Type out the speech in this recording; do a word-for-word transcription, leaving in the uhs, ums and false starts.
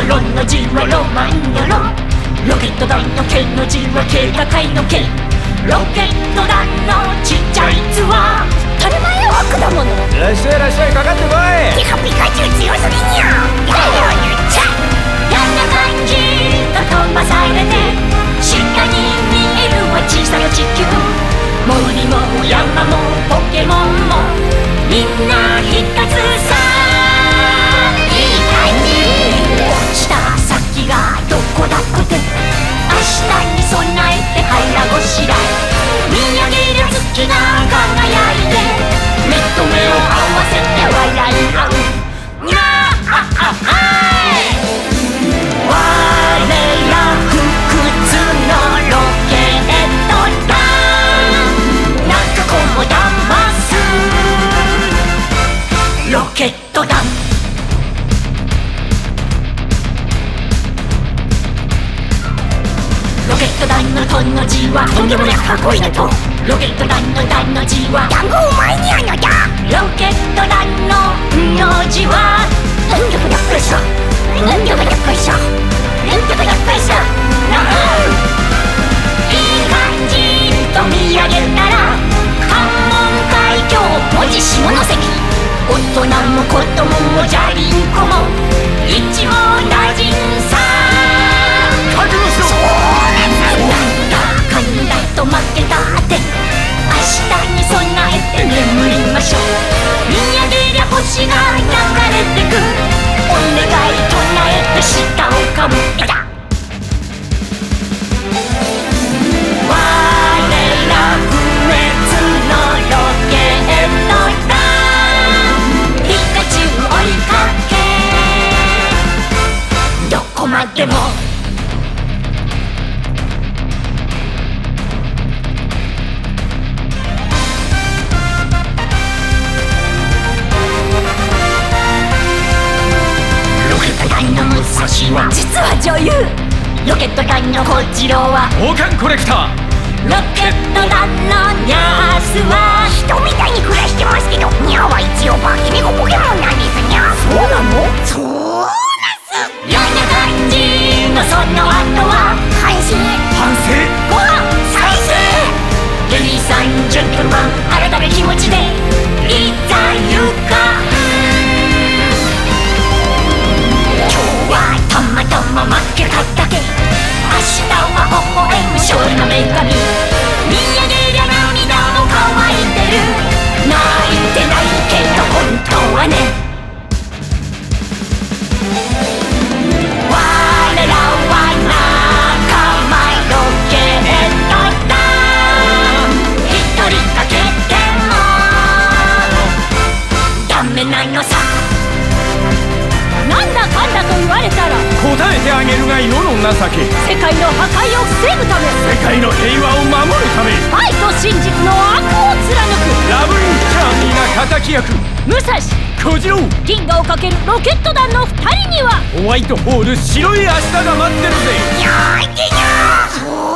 ロの字はロマンよロロケット団のケの字は警戒のケロケット団のちっちゃいツアー当たり前は果物いらっしゃいいらっしゃい、かかってこい。 てかピカチュウ強すぎにゃやよ言っちゃやんな感じと飛ばされて下に見えるは小さな地球森も山もポケモンもみんな一つさいい感じ落ちた先がどこだって明日に備えて腹ごしらえ見上げる月が輝いて目と目を合わせて笑い合うにゃああはい我ら不屈のロケット団なんかこもだますロケット団ロケット団のとの字はとんでもなくかっこいいのとロケット団の団の字は団子お前にあのだロケット団のの字はうんぎょこぎょっこいしょうんぎょこぎょっこいしょうんぎょこぎょっこいしょいい感じと見上げたら関門海峡文字下関大人も子供もじゃりんこも一網打尽さ覚悟しろなんだかんだと負けたって明日に備えて眠りましょう見上げりゃ星が流れてくお願い唱えて舌を噛むえだ我ら不滅のロケット団ピカチュウ追いかけどこまでも実は女優ロケット団の小次郎は王冠コレクターロケット団のニャースは人みたいに暮らしてますけどニャーは一応化け猫ポケモンなんですニャそうなのそうなんす嫌な感じのその後は反省反省ご飯再生レディーさんジェントルマン新たな気持ちでいざ行かたまたま負けただけ明日は微笑む勝利の女神見上げりゃ涙も乾いてる泣いてないけど本当はね我らは仲間ロケット団一人かけてもダメなのさなんだかんだと言われたら答えてあげるが世の情け世界の破壊を防ぐため世界の平和を守るため愛と真実の悪を貫くラブリンチャーミーな敵役武蔵小次郎銀河をかけるロケット団のふたりにはホワイトホール白い明日が待ってるぜにゃーいけにゃー